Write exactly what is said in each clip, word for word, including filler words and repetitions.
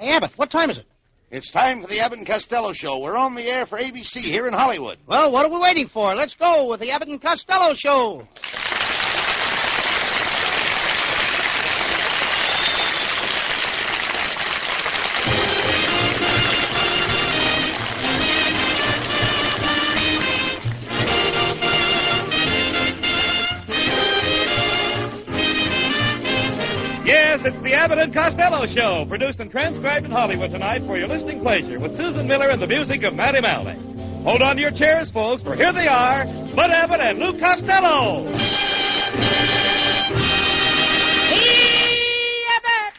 Hey, Abbott, what time is it? It's time for the Abbott and Costello Show. We're on the air for A B C here in Hollywood. Well, what are we waiting for? Let's go with the Abbott and Costello Show. Yes, it's the Abbott and Costello Show, produced and transcribed in Hollywood tonight for your listening pleasure with Susan Miller and the music of Matty Malney. Hold on to your chairs, folks, for here they are, Bud Abbott and Lou Costello. Hey, Abbott!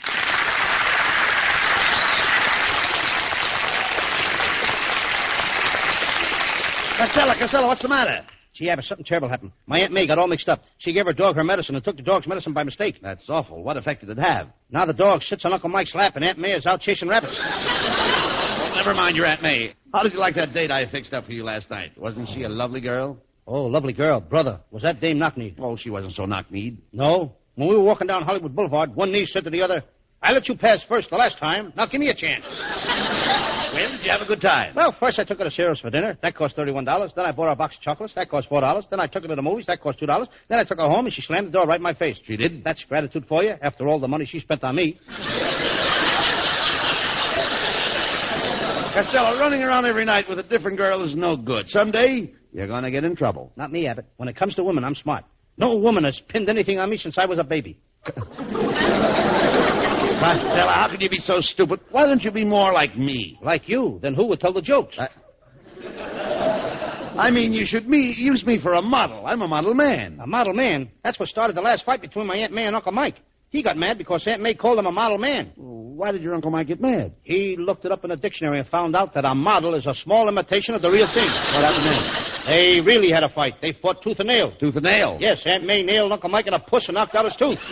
Costello, Costello, what's the matter? Gee, Abbott, something terrible happened. My Aunt May got all mixed up. She gave her dog her medicine and took the dog's medicine by mistake. That's awful. What effect did it have? Now the dog sits on Uncle Mike's lap, and Aunt May is out chasing rabbits. Well, never mind your Aunt May. How did you like that date I fixed up for you last night? Wasn't she a lovely girl? Oh, lovely girl. Brother, was that Dame Knock-Kneed? Oh, she wasn't so knock-kneed. No. When we were walking down Hollywood Boulevard, one knee said to the other, I let you pass first the last time. Now give me a chance. Well, did you have a good time? Well, first I took her to Ciro's for dinner. That cost thirty-one dollars. Then I bought her a box of chocolates. That cost four dollars. Then I took her to the movies. That cost two dollars. Then I took her home, and she slammed the door right in my face. She did? That's gratitude for you, after all the money she spent on me. Costello, running around every night with a different girl is no good. Someday, you're going to get in trouble. Not me, Abbott. When it comes to women, I'm smart. No woman has pinned anything on me since I was a baby. Costello, how could you be so stupid? Why don't you be more like me? Like you. Then who would tell the jokes? I, I mean, you should me, use me for a model. I'm a model man. A model man? That's what started the last fight between my Aunt May and Uncle Mike. He got mad because Aunt May called him a model man. Why did your Uncle Mike get mad? He looked it up in a dictionary and found out that a model is a small imitation of the real thing. What happened then? They really had a fight. They fought tooth and nail. Tooth and nail? Yes, Aunt May nailed Uncle Mike in a puss and knocked out his tooth.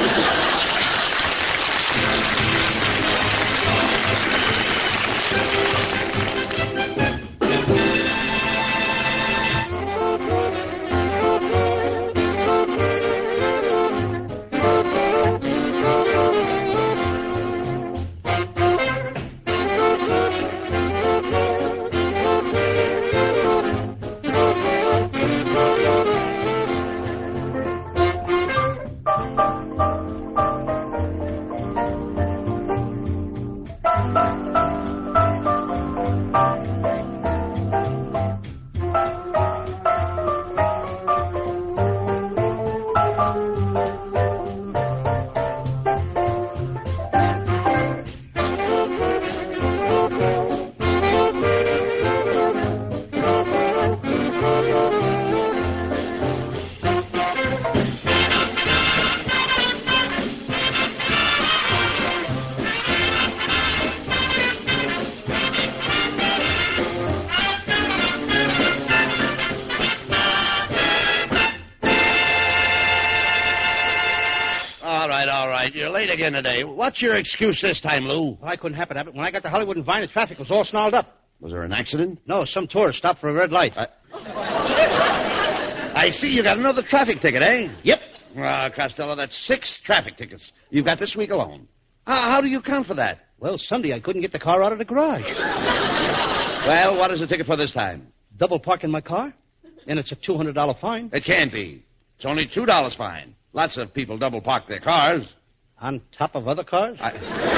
You're late again today. What's your excuse this time, Lou? Well, I couldn't happen, Abbott. When I got to Hollywood and Vine, the traffic was all snarled up. Was there an accident? No, some tourist stopped for a red light. I, I see you got another traffic ticket, eh? Yep. Ah, Costello, that's six traffic tickets you've got this week alone. How, how do you account for that? Well, Sunday I couldn't get the car out of the garage. Well, what is the ticket for this time? Double parking my car, and it's a two hundred dollars fine. It can't be. It's only two dollars fine. Lots of people double park their cars. On top of other cars? I...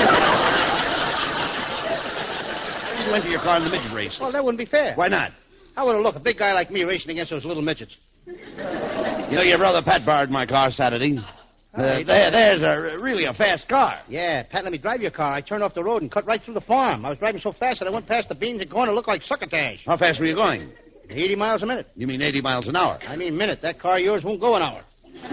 You went to your car in the midget race. Well, that wouldn't be fair. Why not? How would it look, a big guy like me racing against those little midgets? You know, your brother Pat borrowed my car Saturday. Uh, there, there's a really a fast car. Yeah, Pat, let me drive your car. I turned off the road and cut right through the farm. I was driving so fast that I went past the beans and corn. It looked like succotash. How fast were you going? eighty miles a minute. You mean eighty miles an hour? I mean minute. That car of yours won't go an hour.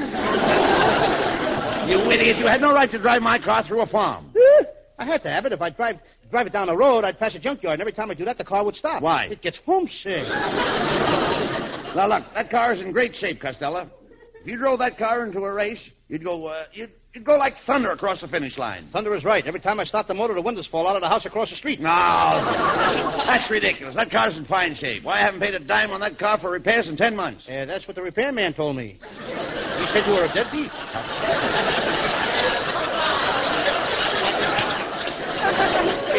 You idiot. You had no right to drive my car through a farm. I had to have it. If I drive drive it down the road, I'd pass a junkyard, and every time I do that, the car would stop. Why? It gets homesick. Now, look, that car is in great shape, Costello. If you drove that car into a race, you'd go, uh, you'd, you'd go like thunder across the finish line. Thunder is right. Every time I stop the motor, the windows fall out of the house across the street. No, that's ridiculous. That car's in fine shape. Why, I haven't paid a dime on that car for repairs in ten months. Yeah, that's what the repairman told me. He said you were a deadbeat.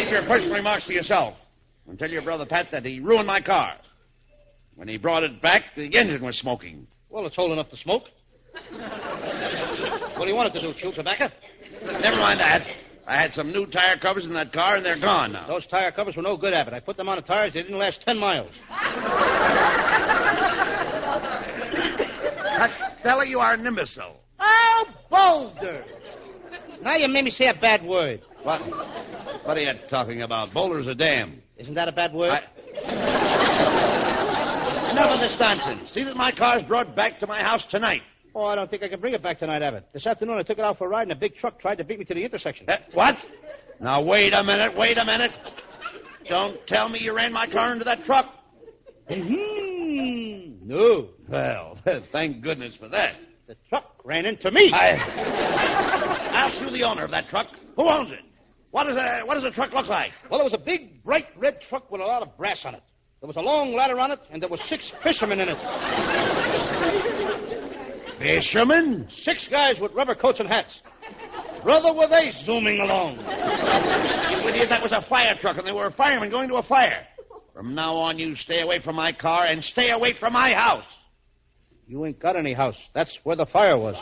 your personal remarks to yourself. And tell your brother Pat that he ruined my car. When he brought it back, the engine was smoking. Well, it's old enough to smoke. What do you want it to do, chew tobacco? Never mind that. I had some new tire covers in that car, and they're gone now. Those tire covers were no good, Abbott. I put them on the tires. They didn't last ten miles. Costello, you are an imbecile. Oh, Boulder! Now you made me say a bad word. What? What are you talking about? Boulder's a dam. Isn't that a bad word? I... Enough of this nonsense. See that my car's brought back to my house tonight. Oh, I don't think I can bring it back tonight, Abbott. This afternoon I took it out for a ride, and a big truck tried to beat me to the intersection. Uh, what? Now, wait a minute, wait a minute. Don't tell me you ran my car into that truck. Mm-hmm. No. Well, thank goodness for that. The truck ran into me. I... Ask you the owner of that truck. Who owns it? What, is a, what does the truck look like? Well, it was a big, bright red truck with a lot of brass on it. There was a long ladder on it, and there were six fishermen in it. Fishermen? Six guys with rubber coats and hats. Brother, were they zooming along. You idiot, that was a fire truck, and they were firemen going to a fire. From now on, you stay away from my car and stay away from my house. You ain't got any house. That's where the fire was.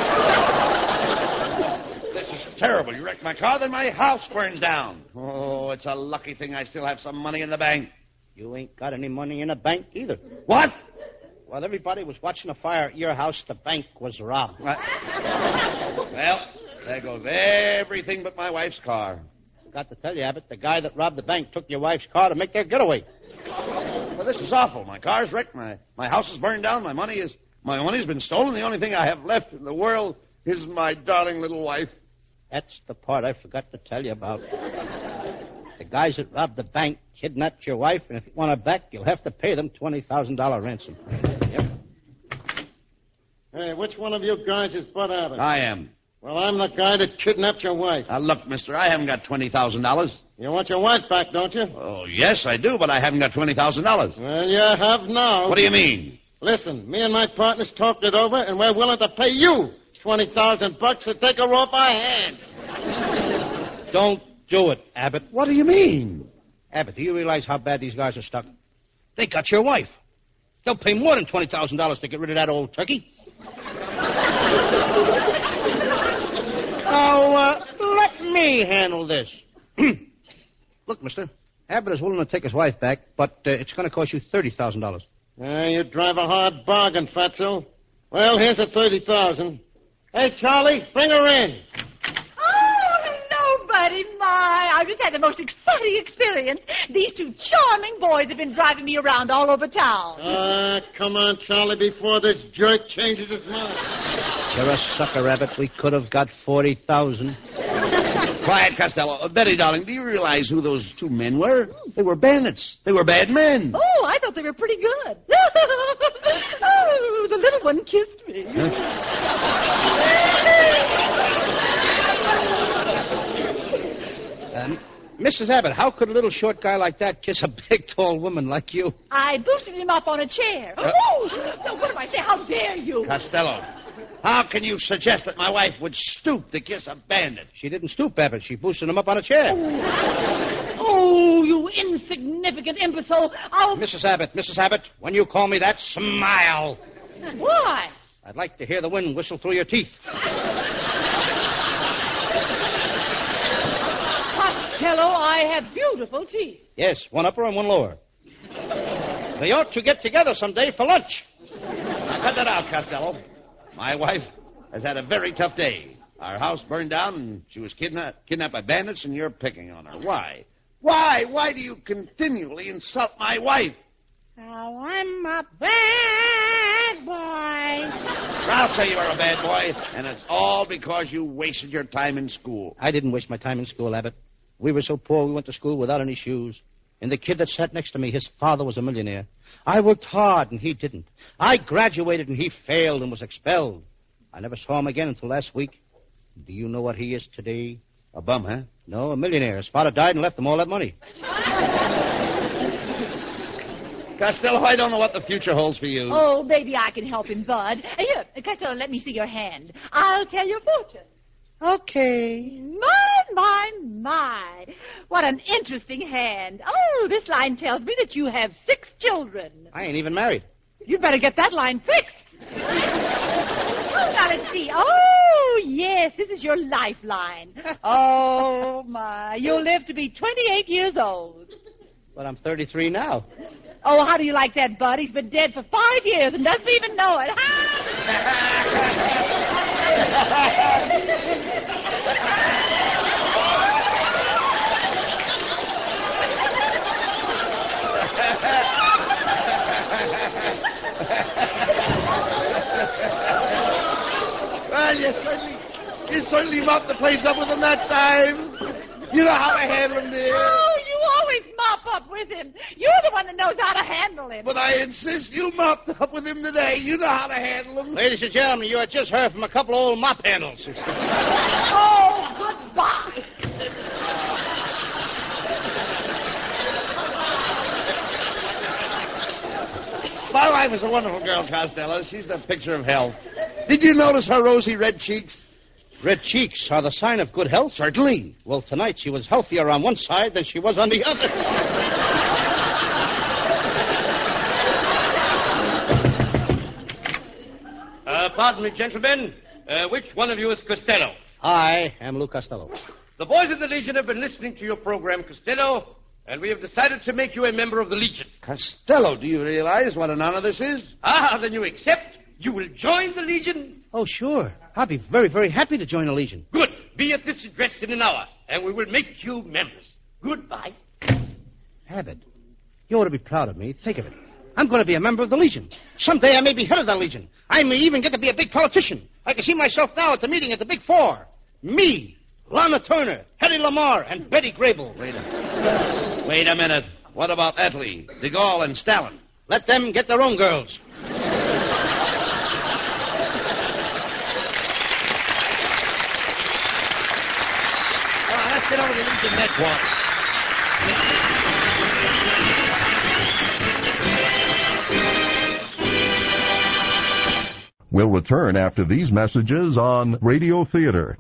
This is terrible. You wrecked my car, then my house burns down. Oh, it's a lucky thing I still have some money in the bank. You ain't got any money in the bank either. What? While everybody was watching a fire at your house, the bank was robbed. What? Well, there goes everything but my wife's car. Got to tell you, Abbott, the guy that robbed the bank took your wife's car to make their getaway. Well, this is awful. My car's wrecked. My, my house is burned down. My money is my money's been stolen. The only thing I have left in the world is my darling little wife. That's the part I forgot to tell you about. The guys that robbed the bank kidnapped your wife, and if you want her back, you'll have to pay them twenty thousand dollars ransom. Yep. Hey, which one of you guys is Bud Abbott? I am. Well, I'm the guy that kidnapped your wife. Now, look, mister, I haven't got twenty thousand dollars. You want your wife back, don't you? Oh, yes, I do, but I haven't got twenty thousand dollars. Well, you have now. What do you mean? Listen, me and my partners talked it over, and we're willing to pay you twenty thousand bucks to take her off our hands. Don't do it, Abbott. What do you mean? Abbott, do you realize how bad these guys are stuck? They got your wife. They'll pay more than twenty thousand dollars to get rid of that old turkey. Now, uh, let me handle this. Look, mister, Abbott is willing to take his wife back, but uh, it's going to cost you thirty thousand dollars. Uh, you drive a hard bargain, Fatso. Well, here's the thirty thousand dollars. Hey, Charlie, bring her in. Oh, hello, buddy. My, I've just had the most exciting experience. These two charming boys have been driving me around all over town. Ah, uh, come on, Charlie, before this jerk changes his mind. You're a sucker, Abbott. We could have got forty thousand dollars. Quiet, Costello. Uh, Betty, darling, do you realize who those two men were? They were bandits. They were bad men. Oh, I thought they were pretty good. Oh, the little one kissed me. um, Missus Abbott, how could a little short guy like that kiss a big, tall woman like you? I boosted him up on a chair. Uh, oh, no, what do I say? How dare you? Costello, how can you suggest that my wife would stoop to kiss a bandit? She didn't stoop, Abbott. She boosted him up on a chair. Oh, you insignificant imbecile. I'll... Missus Abbott, Missus Abbott, when you call me that, smile. Why? I'd like to hear the wind whistle through your teeth. Costello, I have beautiful teeth. Yes, one upper and one lower. They ought to get together someday for lunch. Now, cut that out, Costello. My wife has had a very tough day. Our house burned down, and she was kidnapped, kidnapped by bandits, and you're picking on her. Why? Why? Why do you continually insult my wife? Oh, I'm a bad boy. I'll say you are a bad boy, and it's all because you wasted your time in school. I didn't waste my time in school, Abbott. We were so poor we went to school without any shoes. And the kid that sat next to me, his father was a millionaire. I worked hard, and he didn't. I graduated, and he failed and was expelled. I never saw him again until last week. Do you know what he is today? A bum, huh? No, a millionaire. His father died and left him all that money. Costello, I don't know what the future holds for you. Oh, maybe I can help him, Bud. Here, Costello, let me see your hand. I'll tell your fortune. Okay. My, my, my. What an interesting hand. Oh, this line tells me that you have six children. I ain't even married. You'd better get that line fixed. Oh, now let's see. Oh, yes, this is your lifeline. Oh, my. You'll live to be twenty-eight years old. But I'm thirty-three now. Oh, how do you like that, Bud? He's been dead for five years and doesn't even know it. Well, you certainly, you certainly mopped the place up with him that time. You know how to handle him, dear. Oh, you always mop up with him. You're the one that knows how to handle him. But I insist you mopped up with him today. You know how to handle him. Ladies and gentlemen, you have just heard from a couple of old mop handles. Oh, goodbye. My wife is a wonderful girl, Costello. She's the picture of health. Did you notice her rosy red cheeks? Red cheeks are the sign of good health? Certainly. Well, tonight she was healthier on one side than she was on the other. Uh, pardon me, gentlemen. Uh, which one of you is Costello? I am Lou Costello. The boys of the Legion have been listening to your program, Costello, and we have decided to make you a member of the Legion. Costello, do you realize what an honor this is? Ah, then you accept? You will join the Legion? Oh, sure. I'll be very, very happy to join the Legion. Good. Be at this address in an hour, and we will make you members. Goodbye. Abbott, you ought to be proud of me. Think of it. I'm going to be a member of the Legion. Someday I may be head of the Legion. I may even get to be a big politician. I can see myself now at the meeting at the Big Four. Me, Lana Turner, Hedy Lamarr, and Betty Grable. Wait a, Wait a minute. What about Attlee, de Gaulle, and Stalin? Let them get their own girls. Let's get over to Legion headquarters. We'll return after these messages on Radio Theater.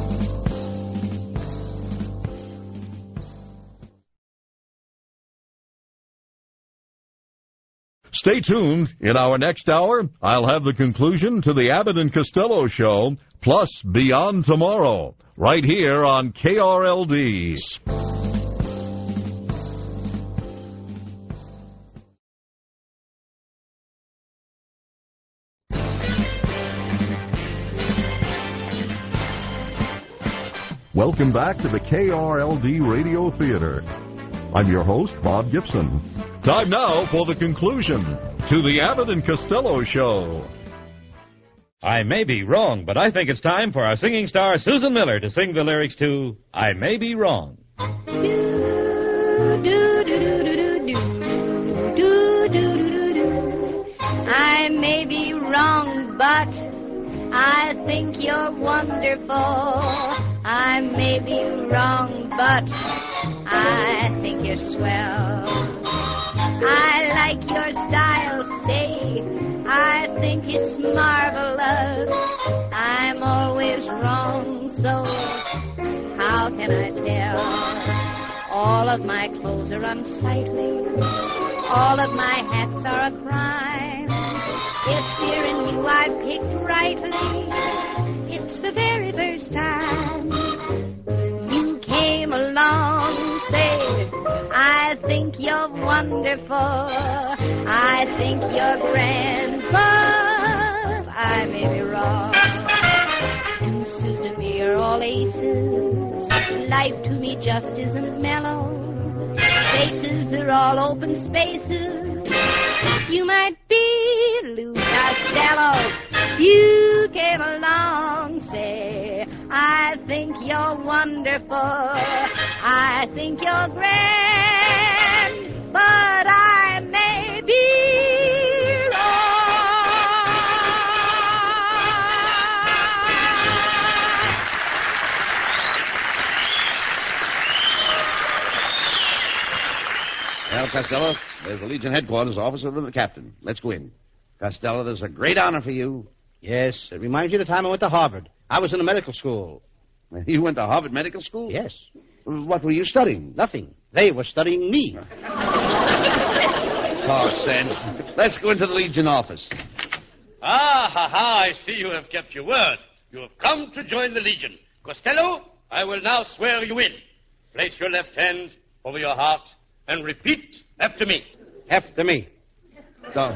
Stay tuned. In our next hour, I'll have the conclusion to the Abbott and Costello Show, plus Beyond Tomorrow, right here on K R L D. Welcome back to the K R L D Radio Theater. I'm your host, Bob Gibson. Time now for the conclusion to the Abbott and Costello Show. I may be wrong, but I think it's time for our singing star, Susan Miller, to sing the lyrics to I May Be Wrong. I may be wrong, but I think you're wonderful. I may be wrong, but I think you're swell. I like your style, say, I think it's marvelous. I'm always wrong, so how can I tell? All of my clothes are unsightly. All of my hats are a crime. If fear in you I picked rightly, it's the very first time you came along, say, I think you're wonderful, I think you're grand, but I may be wrong. Deuces to me are all aces, life to me just isn't mellow, faces are all open spaces, you might be Lou Costello. You came along, say, I think you're wonderful, I think you're grand, but I may be wrong. Well, Costello, there's the Legion headquarters office of the captain. Let's go in. Costello, there's a great honor for you. Yes, it reminds you of the time I went to Harvard. I was in the medical school. You went to Harvard Medical School? Yes. What were you studying? Nothing. They were studying me. Talk sense. Let's go into the Legion office. Ah, ha, ha, I see you have kept your word. You have come to join the Legion. Costello, I will now swear you in. Place your left hand over your heart and repeat after me. After me. No.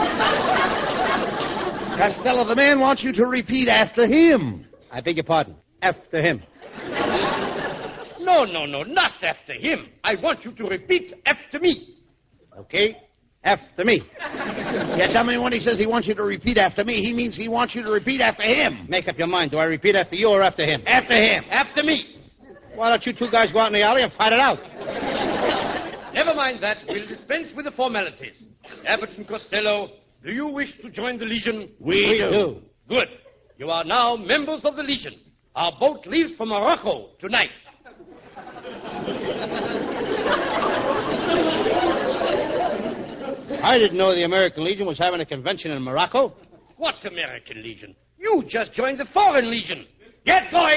Costello, the man wants you to repeat after him. I beg your pardon. After him. No, no, no, not after him. I want you to repeat after me. Okay? After me. Yeah, tell me when he says he wants you to repeat after me, he means he wants you to repeat after him. Make up your mind. Do I repeat after you or after him? After him. After me. Why don't you two guys go out in the alley and fight it out? Never mind that. We'll dispense with the formalities. Abbott and Costello, do you wish to join the Legion? We, We do. do. Good. You are now members of the Legion. Our boat leaves for Morocco tonight. I didn't know the American Legion was having a convention in Morocco. What American Legion? You just joined the Foreign Legion. Get going.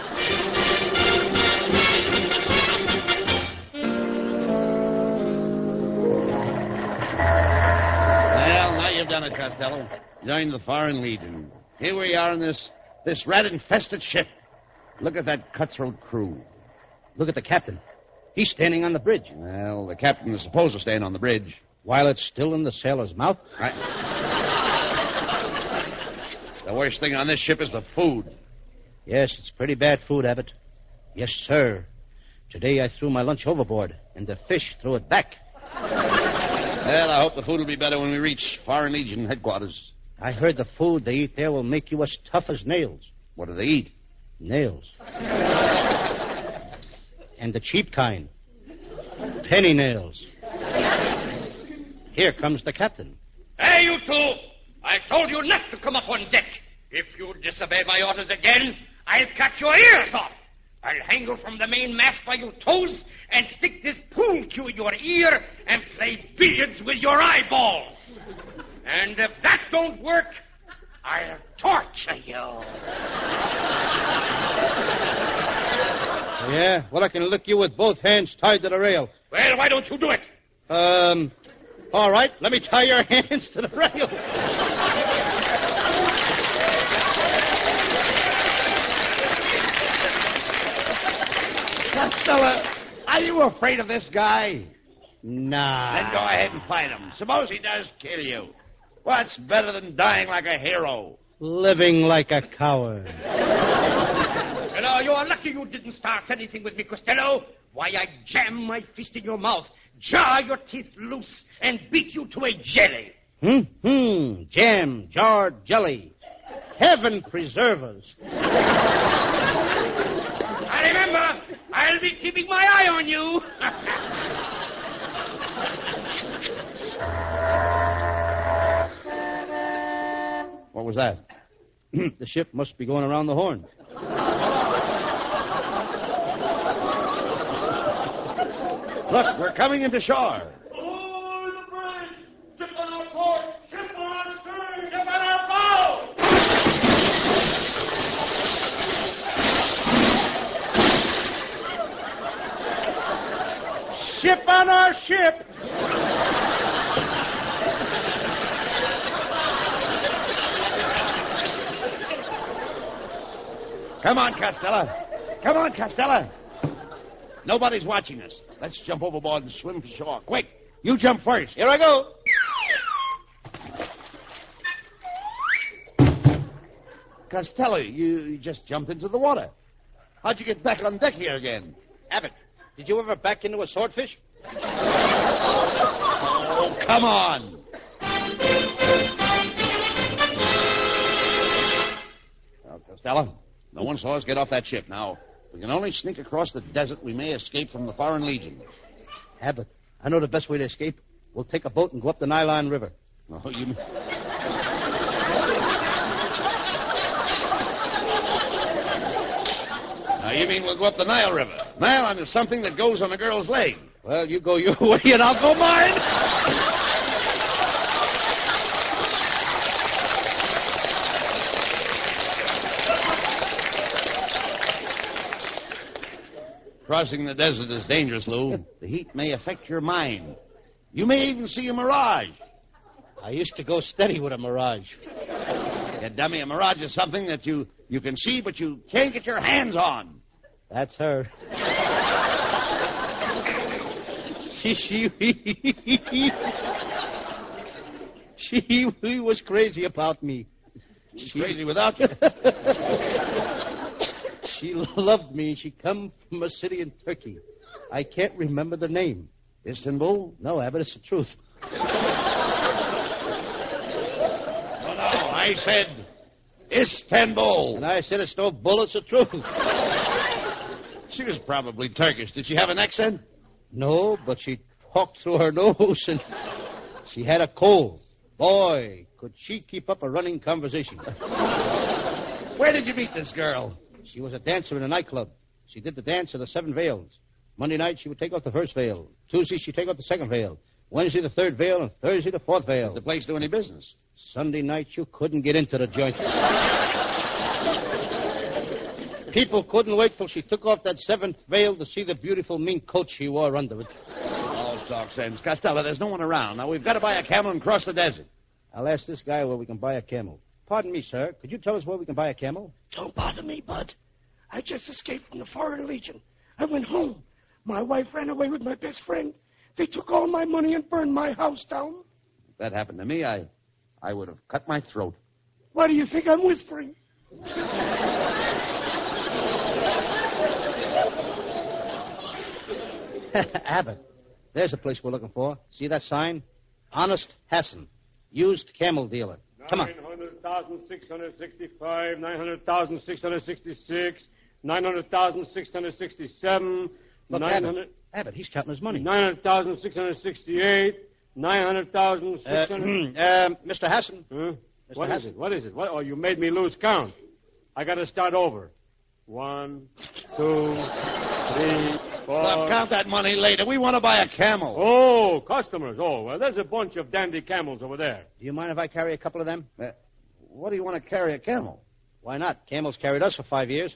Well, now you've done it, Costello. Joined the Foreign Legion. Here we are in this, this rat-infested ship. Look at that cutthroat crew. Look at the captain. He's standing on the bridge. Well, the captain is supposed to stand on the bridge. While it's still in the sailor's mouth? Right. The worst thing on this ship is the food. Yes, it's pretty bad food, Abbott. Yes, sir. Today I threw my lunch overboard, and the fish threw it back. Well, I hope the food will be better when we reach Foreign Legion headquarters. I heard the food they eat there will make you as tough as nails. What do they eat? Nails. And the cheap kind. Penny nails. Here comes the captain. Hey, you two! I told you not to come up on deck. If you disobey my orders again, I'll cut your ears off. I'll hang you from the main mast by your toes and stick this pool cue in your ear and play billiards with your eyeballs. And if that don't work, I'll torture you. Yeah? Well, I can lick you with both hands tied to the rail. Well, why don't you do it? Um, all right. Let me tie your hands to the rail. Costello, are you afraid of this guy? Nah. Then go ahead and fight him. Suppose he does kill you. What's better than dying like a hero? Living like a coward. Costello, you are lucky you didn't start anything with me, Costello. Why, I jam my fist in your mouth, jar your teeth loose, and beat you to a jelly. Hmm? Hmm. Jam, jarred jelly. Heaven preserve us. I remember, I'll be keeping my eye on you. What was that? The ship must be going around the horn. Look, we're coming into shore. Oh, the bridge! Ship on our port! Ship on our stern! Ship on our bow! Ship on our ship! Come on, Costello. Come on, Costello. Nobody's watching us. Let's jump overboard and swim for shore. Quick, you jump first. Here I go. Costello, you, you just jumped into the water. How'd you get back on deck here again? Abbott, did you ever back into a swordfish? Oh, come on. Well, Costello, no one saw us get off that ship. Now, we can only sneak across the desert. We may escape from the Foreign Legion. Abbott, I know the best way to escape. We'll take a boat and go up the Nylon River. Oh, you... Now, you mean we'll go up the Nile River? Nylon is something that goes on a girl's leg. Well, you go your way and I'll go mine. Crossing the desert is dangerous, Lou. The heat may affect your mind. You may even see a mirage. I used to go steady with a mirage. Yeah, dummy, a mirage is something that you, you can see, but you can't get your hands on. That's her. she, she, she, she was crazy about me. She's she, crazy without you. She loved me. She come from a city in Turkey. I can't remember the name. Istanbul? No, Abbott, it's the truth. Oh, no, I said Istanbul. And I said it's no bull, it's the truth. She was probably Turkish. Did she have an accent? No, but she talked through her nose, and she had a cold. Boy, could she keep up a running conversation. Where did you meet this girl? She was a dancer in a nightclub. She did the dance of the seven veils. Monday night, she would take off the first veil. Tuesday, she'd take off the second veil. Wednesday, the third veil, and Thursday, the fourth veil. Did the place do any business? Sunday night, you couldn't get into the joint. People couldn't wait till she took off that seventh veil to see the beautiful mink coat she wore under it. All talk sense. Costello, there's no one around. Now, we've got to buy a camel and cross the desert. I'll ask this guy where we can buy a camel. Pardon me, sir. Could you tell us where we can buy a camel? Don't bother me, Bud. I just escaped from the Foreign Legion. I went home. My wife ran away with my best friend. They took all my money and burned my house down. If that happened to me, I, I would have cut my throat. Why do you think I'm whispering? Abbott, there's a place we're looking for. See that sign? Honest Hassan, used camel dealer. Come on. nine hundred thousand six hundred sixty-five, nine hundred thousand six hundred sixty-six, nine hundred thousand six hundred sixty-seven, Look, nine hundred... Abbott, Abbott, he's counting his money. nine hundred thousand six hundred sixty-eight, nine hundred thousand six hundred... Uh, uh, Mister Hassan. Huh? Mister What Hassan. is it? What is it? What? Oh, you made me lose count. I got to start over. One, two, three, four... Look, count that money later. We want to buy a camel. Oh, customers. Oh, well, there's a bunch of dandy camels over there. Do you mind if I carry a couple of them? Uh, what do you want to carry a camel? Why not? Camels carried us for five years.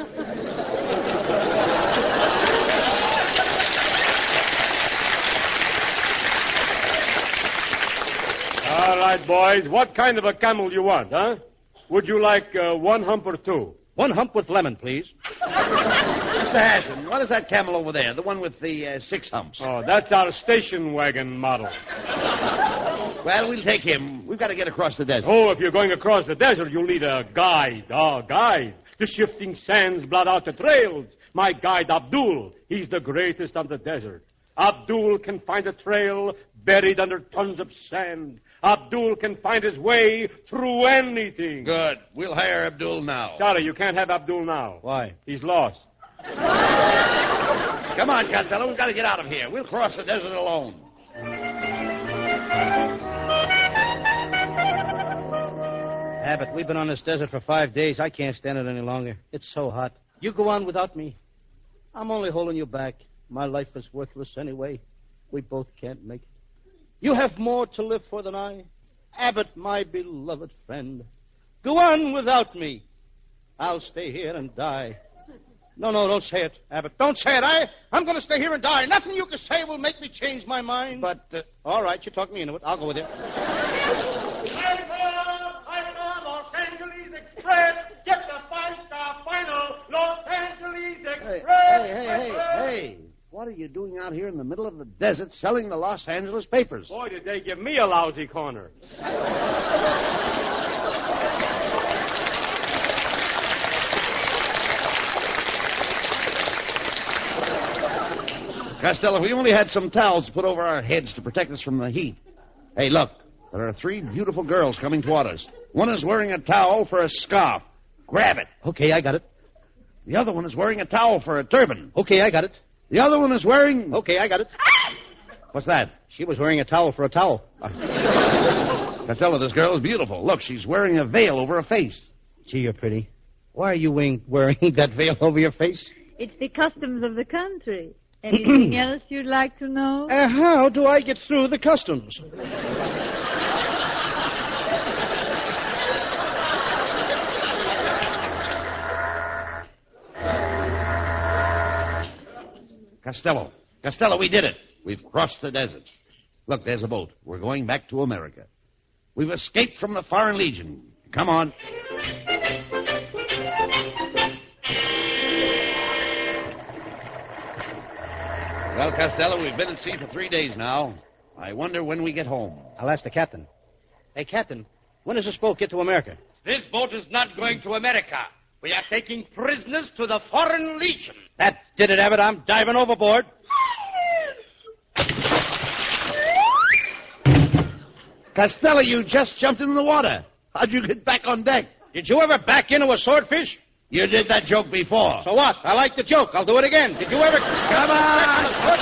All right, boys. What kind of a camel you want, huh? Would you like uh, one hump or two? One hump with lemon, please. Mister Hassan, what is that camel over there? The one with the uh, six humps. Oh, that's our station wagon model. Well, we'll take him. We've got to get across the desert. Oh, if you're going across the desert, you'll need a guide. Oh, guide. The shifting sands blot out the trails. My guide, Abdul, he's the greatest on the desert. Abdul can find a trail buried under tons of sand. Abdul can find his way through anything. Good. We'll hire Abdul now. Sorry, you can't have Abdul now. Why? He's lost. Come on, Costello. We've got to get out of here. We'll cross the desert alone. Abbott, we've been on this desert for five days. I can't stand it any longer. It's so hot. You go on without me. I'm only holding you back. My life is worthless anyway. We both can't make it. You have more to live for than I. Abbott, my beloved friend. Go on without me. I'll stay here and die. No, no, don't say it, Abbott. Don't say it. I, I'm going to stay here and die. Nothing you can say will make me change my mind. But, uh, all right, you talk me into it. I'll go with you. Los Angeles Express. Get the five-star final. Los Angeles Hey, Express. hey, hey, hey, hey. What are you doing out here in the middle of the desert selling the Los Angeles papers? Boy, did they give me a lousy corner. Costello, if we only had some towels to put over our heads to protect us from the heat. Hey, look. There are three beautiful girls coming toward us. One is wearing a towel for a scarf. Grab it. Okay, I got it. The other one is wearing a towel for a turban. Okay, I got it. The other one is wearing... Okay, I got it. What's that? She was wearing a towel for a towel. Costello, this girl is beautiful. Look, she's wearing a veil over her face. Gee, you're pretty. Why are you wearing, wearing that veil over your face? It's the customs of the country. Anything else you'd like to know? Uh, how do I get through the customs? Costello. Costello, we did it. We've crossed the desert. Look, there's a boat. We're going back to America. We've escaped from the Foreign Legion. Come on. Well, Costello, we've been at sea for three days now. I wonder when we get home. I'll ask the captain. Hey, Captain, when does this boat get to America? This boat is not going to America. We are taking prisoners to the Foreign Legion. That did it, Abbott. I'm diving overboard. Costello, you just jumped into the water. How'd you get back on deck? Did you ever back into a swordfish? You did that joke before. So what? I like the joke. I'll do it again. Did you ever... Come on!